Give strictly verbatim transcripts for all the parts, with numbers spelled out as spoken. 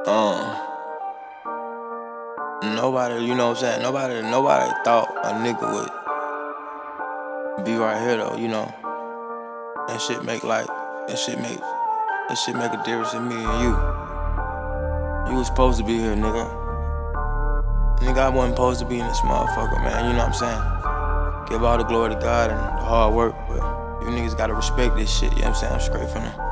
Um, nobody, you know what I'm saying? Nobody, nobody thought a nigga would be right here though, you know. That shit make like, that shit make, that shit make a difference in me and you. You was supposed to be here, nigga. Nigga, I wasn't supposed to be in this motherfucker, man. You know what I'm saying? Give all the glory to God and the hard work, but you niggas gotta respect this shit. You know what I'm saying? I'm straight from them.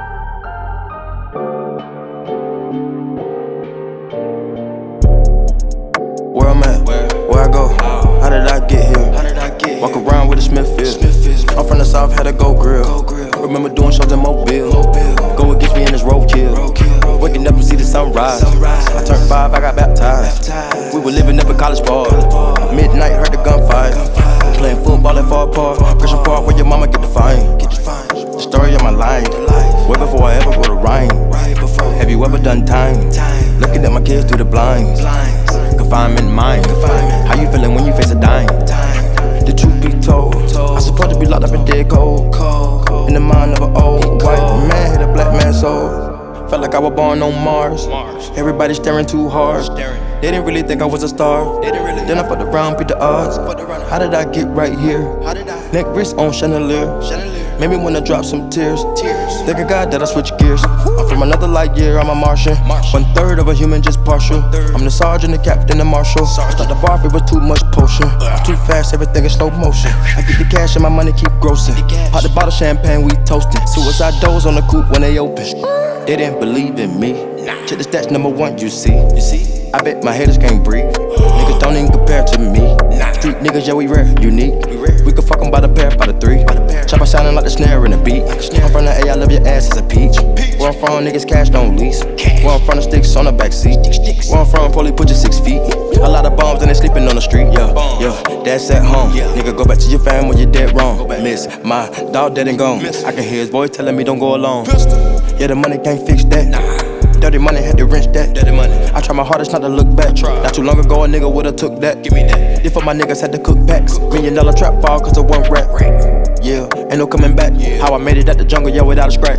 Where I'm at, where, where I go, how, how did I get here? How did I get Walk here? Around with a Smithfield. Smithfield. I'm from the South, had a go grill. Go grill. Remember doing shows in Mobile. Mobile. Go against me in this roadkill. Road Waking up and see the sunrise. sunrise. I turned five, I got baptized. baptized. We were living up in College Park. Midnight, heard the gunfire. gunfire. Playing football at Far Park. Christian Park, where your mama get the fine. Get the, fine. The story of my life. life. Way before I ever go to Rhine. Right before. Have you ever done time? time. Looking at my kids through the blinds. blinds. Confinement mind. Confinement. How you feeling when you face a dime? Time. The truth be told, told, I supposed to be locked up in dead cold. cold, cold. In the mind of an old cold. white man, hit a black man's soul. Felt like I was born on Mars. Mars. Everybody staring too hard. Staring. They didn't really think I was a star. They didn't really then I fucked around, beat the odds. How did I get right here? How did I? Neck wrist on chandelier. chandelier. Made me wanna drop some tears. tears. Thank a God that I switch gears. Woo. I'm from another light year, I'm a Martian. Martian. One third of a human, just partial. I'm the sergeant, the captain, the marshal. Start the bar, it was too much potion. I'm too fast, everything in slow motion. I get the cash and my money keep grossing. Pop the bottle champagne, we toasting. Suicide doors on the coupe when they open. They didn't believe in me. Check the stats, number one, you see. You see? I bet my haters can't breathe. Niggas don't even compare to me. Street niggas, yeah, we rare, unique. We can fuck them by the pair, by the three. Chopper sounding like the snare in the beat. I'm from the A, I love your ass as a peach. Where I'm from, niggas cash don't lease. Where I'm from, the sticks on the backseat. Where I'm from, probably put you six feet. A lot of bombs and they sleeping on the street. Yeah, yeah, that's at home. Nigga, go back to your fam when you're dead wrong. Miss my dog dead and gone. I can hear his voice telling me don't go alone. Yeah, the money can't fix that. Dirty money, had to wrench that. Dirty money. I try my hardest not to look back. Try. Not too long ago, a nigga would've took that. Give me that. If my niggas had to cook packs. Cook. Million dollar trap fall cause of one rap. Yeah, ain't no coming back. Yeah. How I made it out the jungle, yeah, without a scratch.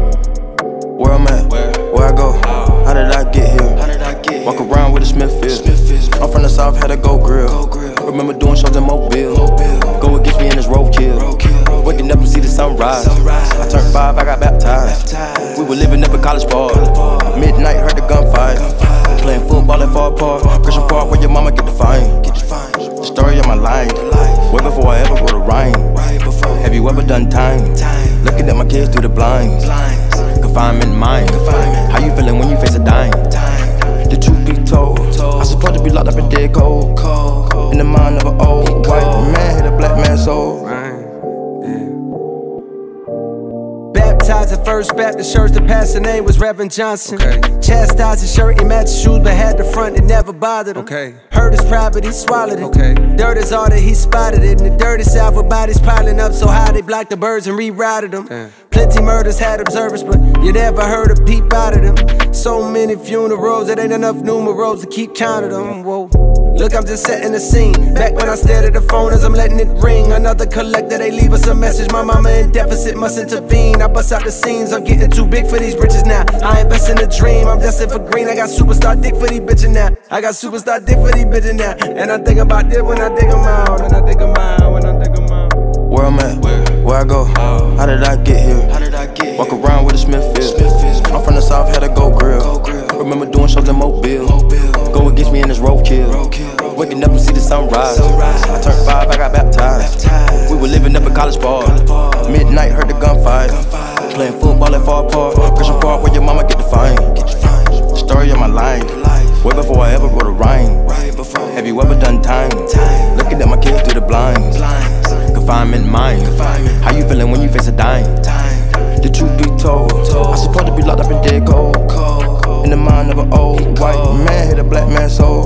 Where I'm at, where, where I go, how, how did I get here? How did I get Walk here? Around with a Smithfield. Smithfield. I'm from the South, had a go grill. Go grill. Remember doing shows in Mobile. Mobile. Go against me in this roadkill. Road Waking up and see the sunrise. sunrise. I turned five, I got baptized. baptized. We were living up in College Park. Midnight, heard the gunfire. gunfire. Playing football at Far Park. Christian Park, where your mama get the fine. Get the, fine. The story of my life. life. Way before I ever go to Rhine. Right before. Have you ever done time? time? Looking at my kids through the blinds. blinds. Confinement mind. Confinement. How you feeling when you face a dime? time? The truth be told, told, I supposed to be locked up in dead cold. cold, cold. In the mind of an old cold. white man, hit a black man's soul. Right. Baptized at First Baptist Church, the pastor name was Reverend Johnson. Okay. Chastised his shirt, he matched shoes, but had the front, it never bothered him. Okay. Heard his pride, but he swallowed it. Okay. Dirt is all that he spotted it. In the dirty south with bodies piling up so high they blocked the birds and rerouted them. Damn. Plenty murders had observers, but you never heard a peep out of them. So many funerals, it ain't enough numerals to keep count of them. Whoa. Look, I'm just setting the scene. Back when I stared at the phone as I'm letting it ring. Another collector, they leave us a message. My mama in deficit must intervene. I bust out the scenes, I'm getting too big for these britches now. I invest in a dream, I'm destined for green. I got superstar dick for these bitches now. I got superstar dick for these bitches now. And I think about this when I dig them out. And I think them out, when I think them out. Where I'm at, where, where I go, how, how did I get here? How did I get here? Walk around with a Smithfield. Smithfield. I'm from the South, had a go grill. Go grill. Remember doing shows in Mobile. Mobile. Go against me in this roadkill. Road Waking up and see the sunrise. sunrise. I turned five, I got baptized. baptized. We were living up in College Park. Midnight, heard the gunfire. gunfire. Playing football at Far Park. Christian Park, where your mama get the fine. Get the, fine. The story of my life. life. Way before I ever go to Rhine. Right before. Have you ever done time? time? Looking at my kids through the blinds. blinds. Confinement mind. Confinement. How you feeling when you face a dime? time? The truth be told, told, I supposed to be locked up in dead cold. cold, cold. In the mind of an old cold. white man, hit a black man's soul.